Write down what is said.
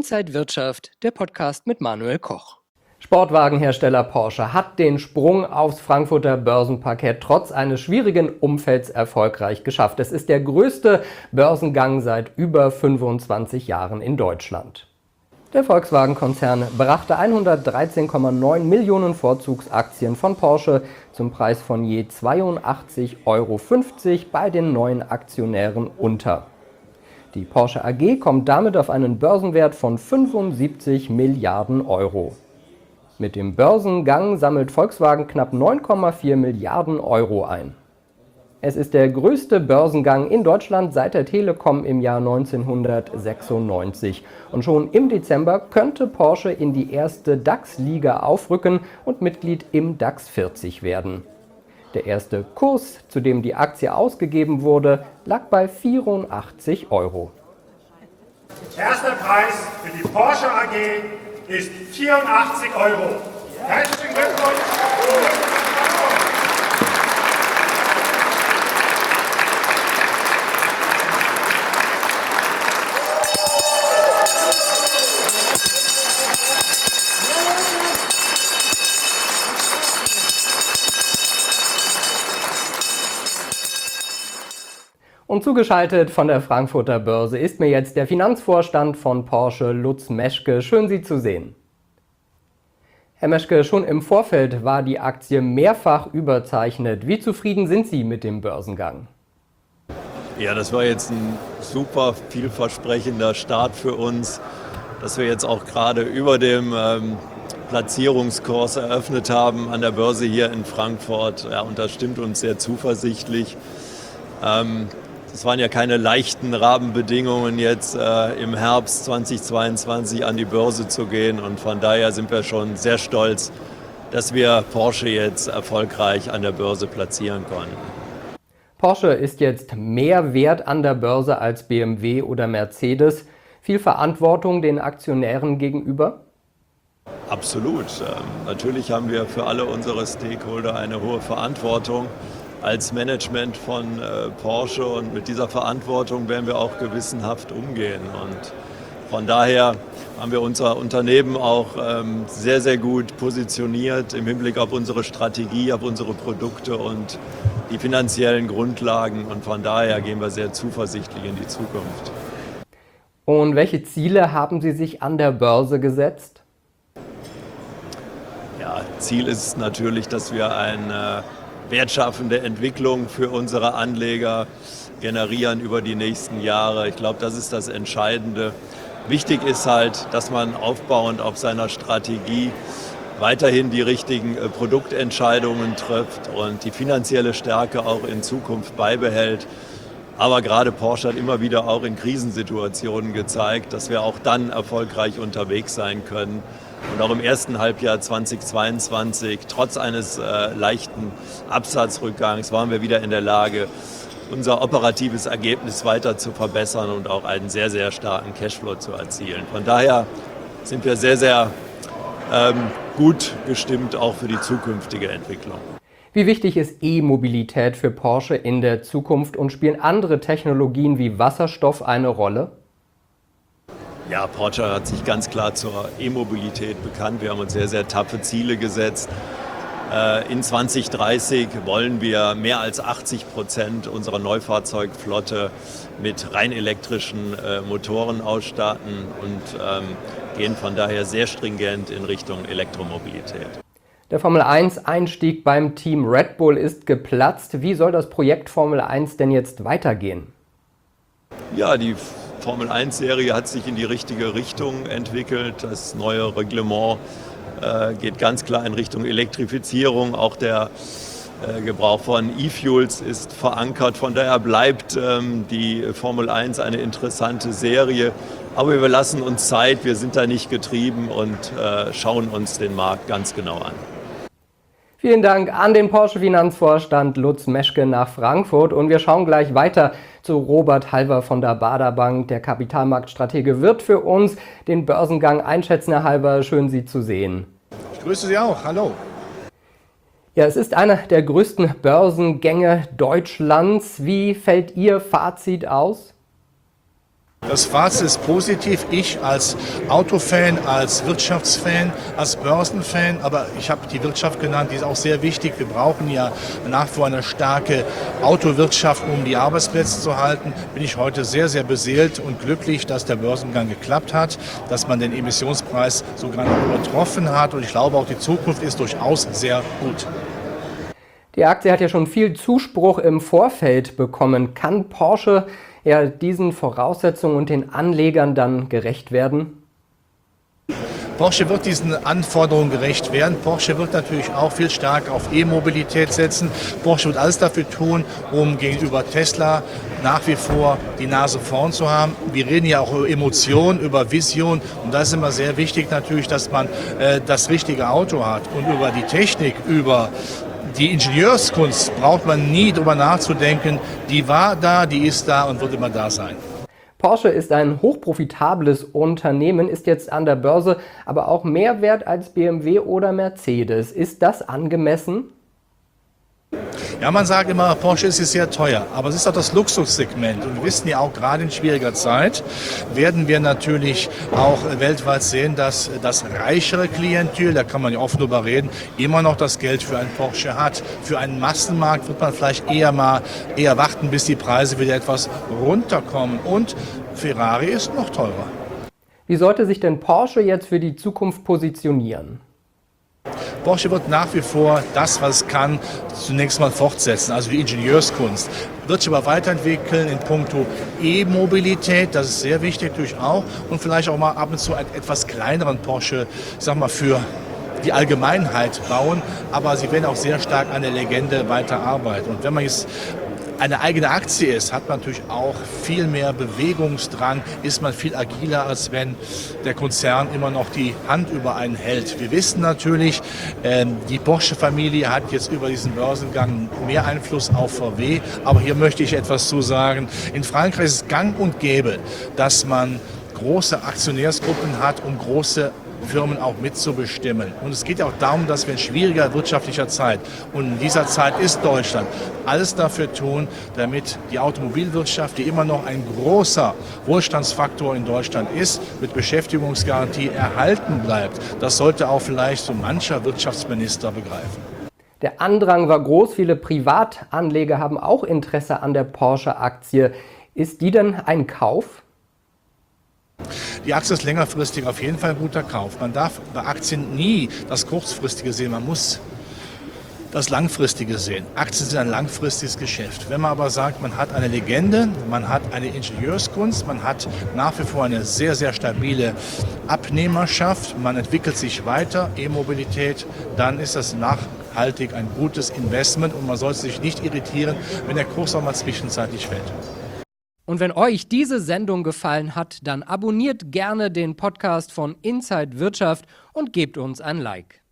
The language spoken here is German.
Inside Wirtschaft, der Podcast mit Manuel Koch. Sportwagenhersteller Porsche hat den Sprung aufs Frankfurter Börsenparkett trotz eines schwierigen Umfelds erfolgreich geschafft. Es ist der größte Börsengang seit über 25 Jahren in Deutschland. Der Volkswagen-Konzern brachte 113,9 Millionen Vorzugsaktien von Porsche zum Preis von je 82,50 € bei den neuen Aktionären unter. Die Porsche AG kommt damit auf einen Börsenwert von 75 Milliarden Euro. Mit dem Börsengang sammelt Volkswagen knapp 9,4 Milliarden Euro ein. Es ist der größte Börsengang in Deutschland seit der Telekom im Jahr 1996. Und schon im Dezember könnte Porsche in die erste DAX-Liga aufrücken und Mitglied im DAX 40 werden. Der erste Kurs, zu dem die Aktie ausgegeben wurde, lag bei 84 €. Erster Preis für die Porsche AG ist 84 €. Herzlichen Glückwunsch! Und zugeschaltet von der Frankfurter Börse ist mir jetzt der Finanzvorstand von Porsche, Lutz Meschke. Schön, Sie zu sehen. Herr Meschke, schon im Vorfeld war die Aktie mehrfach überzeichnet. Wie zufrieden sind Sie mit dem Börsengang? Ja, das war jetzt ein super vielversprechender Start für uns, dass wir jetzt auch gerade über dem Platzierungskurs eröffnet haben an der Börse hier in Frankfurt. Ja, und das stimmt uns sehr zuversichtlich. Es waren ja keine leichten Rahmenbedingungen, jetzt im Herbst 2022 an die Börse zu gehen. Und von daher sind wir schon sehr stolz, dass wir Porsche jetzt erfolgreich an der Börse platzieren konnten. Porsche ist jetzt mehr wert an der Börse als BMW oder Mercedes. Viel Verantwortung den Aktionären gegenüber? Absolut. Natürlich haben wir für alle unsere Stakeholder eine hohe Verantwortung als Management von Porsche, und mit dieser Verantwortung werden wir auch gewissenhaft umgehen. Und von daher haben wir unser Unternehmen auch sehr, sehr gut positioniert im Hinblick auf unsere Strategie, auf unsere Produkte und die finanziellen Grundlagen. Und von daher gehen wir sehr zuversichtlich in die Zukunft. Und welche Ziele haben Sie sich an der Börse gesetzt? Ja, Ziel ist natürlich, dass wir eine wertschaffende Entwicklung für unsere Anleger generieren über die nächsten Jahre. Ich glaube, das ist das Entscheidende. Wichtig ist halt, dass man aufbauend auf seiner Strategie weiterhin die richtigen Produktentscheidungen trifft und die finanzielle Stärke auch in Zukunft beibehält. Aber gerade Porsche hat immer wieder auch in Krisensituationen gezeigt, dass wir auch dann erfolgreich unterwegs sein können. Und auch im ersten Halbjahr 2022, trotz eines leichten Absatzrückgangs, waren wir wieder in der Lage, unser operatives Ergebnis weiter zu verbessern und auch einen sehr, sehr starken Cashflow zu erzielen. Von daher sind wir sehr, sehr gut gestimmt auch für die zukünftige Entwicklung. Wie wichtig ist E-Mobilität für Porsche in der Zukunft und spielen andere Technologien wie Wasserstoff eine Rolle? Ja, Porsche hat sich ganz klar zur E-Mobilität bekannt. Wir haben uns sehr, sehr taffe Ziele gesetzt. In 2030 wollen wir mehr als 80% unserer Neufahrzeugflotte mit rein elektrischen Motoren ausstatten und gehen von daher sehr stringent in Richtung Elektromobilität. Der Formel-1-Einstieg beim Team Red Bull ist geplatzt. Wie soll das Projekt Formel 1 denn jetzt weitergehen? Ja, die Formel-1-Serie hat sich in die richtige Richtung entwickelt. Das neue Reglement geht ganz klar in Richtung Elektrifizierung. Auch der Gebrauch von E-Fuels ist verankert. Von daher bleibt die Formel 1 eine interessante Serie. Aber wir lassen uns Zeit, wir sind da nicht getrieben und schauen uns den Markt ganz genau an. Vielen Dank an den Porsche-Finanzvorstand Lutz Meschke nach Frankfurt. Und wir schauen gleich weiter zu Robert Halver von der Baader Bank. Der Kapitalmarktstratege wird für uns den Börsengang einschätzen. Herr Halver, schön Sie zu sehen. Ich grüße Sie auch. Hallo. Ja, es ist einer der größten Börsengänge Deutschlands. Wie fällt Ihr Fazit aus? Das Fazit ist positiv. Ich als Autofan, als Wirtschaftsfan, als Börsenfan, aber ich habe die Wirtschaft genannt, die ist auch sehr wichtig. Wir brauchen ja nach wie vor eine starke Autowirtschaft, um die Arbeitsplätze zu halten. Bin ich heute sehr, sehr beseelt und glücklich, dass der Börsengang geklappt hat, dass man den Emissionspreis sogar noch übertroffen hat. Und ich glaube, auch die Zukunft ist durchaus sehr gut. Die Aktie hat ja schon viel Zuspruch im Vorfeld bekommen. Kann Porsche diesen Voraussetzungen und den Anlegern dann gerecht werden? Porsche wird diesen Anforderungen gerecht werden. Porsche wird natürlich auch viel stärker auf E-Mobilität setzen. Porsche wird alles dafür tun, um gegenüber Tesla nach wie vor die Nase vorn zu haben. Wir reden ja auch über Emotionen, über Vision. Und da ist immer sehr wichtig natürlich, dass man das richtige Auto hat. Und über die Technik, über die Ingenieurskunst braucht man nie drüber nachzudenken. Die war da, die ist da und wird immer da sein. Porsche ist ein hochprofitables Unternehmen, ist jetzt an der Börse aber auch mehr wert als BMW oder Mercedes. Ist das angemessen? Ja, man sagt immer, Porsche ist sehr teuer, aber es ist auch das Luxussegment. Und wir wissen ja auch, gerade in schwieriger Zeit werden wir natürlich auch weltweit sehen, dass das reichere Klientel, da kann man ja offen drüber reden, immer noch das Geld für einen Porsche hat. Für einen Massenmarkt wird man vielleicht eher warten, bis die Preise wieder etwas runterkommen. Und Ferrari ist noch teurer. Wie sollte sich denn Porsche jetzt für die Zukunft positionieren? Porsche wird nach wie vor das, was es kann, zunächst mal fortsetzen, also die Ingenieurskunst. Wird sich aber weiterentwickeln in puncto E-Mobilität, das ist sehr wichtig natürlich auch. Und vielleicht auch mal ab und zu einen etwas kleineren Porsche, ich sag mal, für die Allgemeinheit bauen. Aber sie werden auch sehr stark an der Legende weiterarbeiten. Und wenn man jetzt eine eigene Aktie ist, hat man natürlich auch viel mehr Bewegungsdrang, ist man viel agiler, als wenn der Konzern immer noch die Hand über einen hält. Wir wissen natürlich, die Porsche-Familie hat jetzt über diesen Börsengang mehr Einfluss auf VW, aber hier möchte ich etwas zu sagen. In Frankreich ist es gang und gäbe, dass man große Aktionärsgruppen hat, um große Firmen auch mitzubestimmen. Und es geht ja auch darum, dass wir in schwieriger wirtschaftlicher Zeit, und in dieser Zeit ist Deutschland, alles dafür tun, damit die Automobilwirtschaft, die immer noch ein großer Wohlstandsfaktor in Deutschland ist, mit Beschäftigungsgarantie erhalten bleibt. Das sollte auch vielleicht so mancher Wirtschaftsminister begreifen. Der Andrang war groß, viele Privatanleger haben auch Interesse an der Porsche-Aktie. Ist die denn ein Kauf? Die Aktie ist längerfristig auf jeden Fall ein guter Kauf. Man darf bei Aktien nie das Kurzfristige sehen, man muss das Langfristige sehen. Aktien sind ein langfristiges Geschäft. Wenn man aber sagt, man hat eine Legende, man hat eine Ingenieurskunst, man hat nach wie vor eine sehr, sehr stabile Abnehmerschaft, man entwickelt sich weiter, E-Mobilität, dann ist das nachhaltig ein gutes Investment und man sollte sich nicht irritieren, wenn der Kurs auch mal zwischenzeitlich fällt. Und wenn euch diese Sendung gefallen hat, dann abonniert gerne den Podcast von Inside Wirtschaft und gebt uns ein Like.